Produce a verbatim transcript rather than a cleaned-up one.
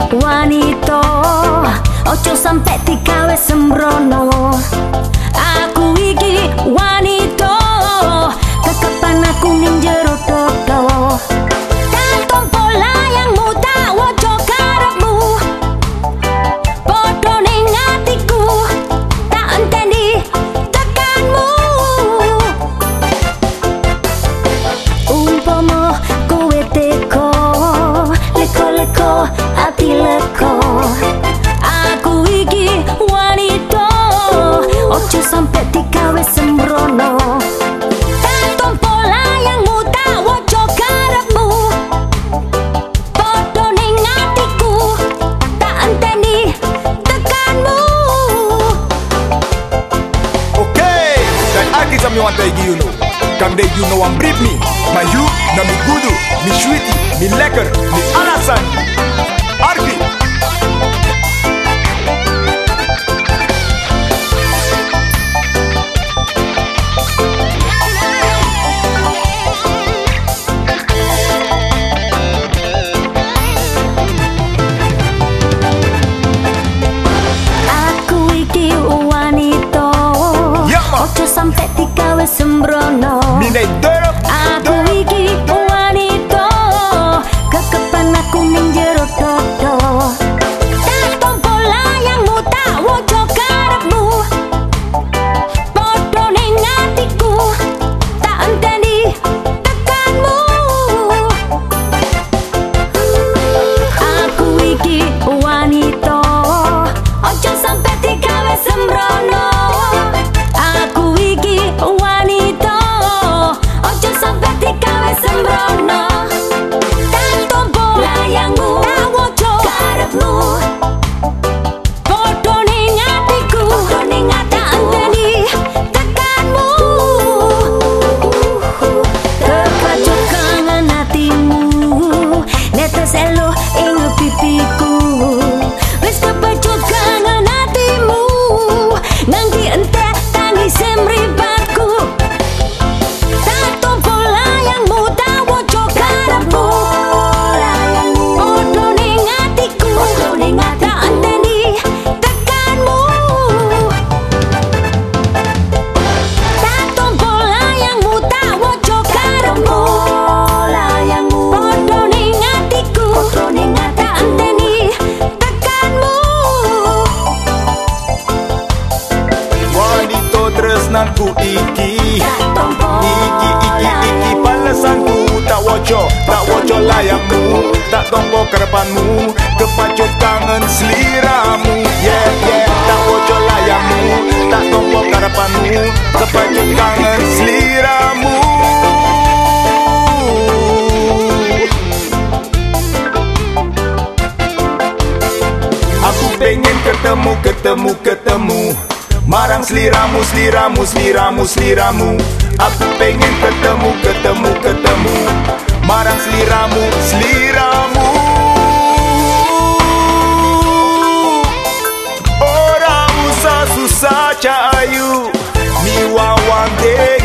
wanita, ojo sampe digawe sembrono. Aku iki wanita, kekepan aku ning jero dodo. Kantong pola yang muda wojo karepmu, podo ning atiku, tak enteni tekanmu. Umpama kowe teko, leko-leko ati leko. Aku iki wanita, ojo sampe digawe sembrono. Kantong pola yang muda wojo karepmu, podo ning atiku, tak enteni tekanmu. Okay, dan aki sami wanta igi you know. Kam de you know am brief me. Ma you na mi gudu, mi sweetie, mi lekker, mi alasan. Arki. Ojo sampe digawe sembrono. Minai dorop, aku iki wanita, kekepan aku ning jero dodo. Kantong pola yang muda wojo karepmu, podo ning atiku, tak enteni tekanmu. Aku iki wanita, ojo sampe digawe sembrono. Aku iki wanita, ojo sampe digawe sembrono. Kantong pola yang muda wojo karepmu, podo ning atiku, tak enteni tekanmu. Kepacut kangen hatimu, netes elo ing pipiku. Wis kepacut kangen hatimu, nganti entek semribatku. Kantong pola yang muda wojo karepmu, podo ning atiku, tak enteni tekanmu. Kantong pola yang muda wojo karepmu, podo ning atiku, tak enteni tekanmu. wanita tresnanku iki. Iki iki iki palesanku, tak wojo, tak wojo layangmu, tak tompo kerepanmu, kepacut kangen seliramu. Yeah yeah, tak wojo layangmu, tak tompo kerepanmu, kepacut kangen seliramu. Aku pengen ketemu, ketemu, ketemu marang seliramu, seliramu, seliramu, seliramu. Aku pengen ketemu, ketemu, ketemu marang seliramu, seliramu. Ora usah susah cahayu, mi wawang dek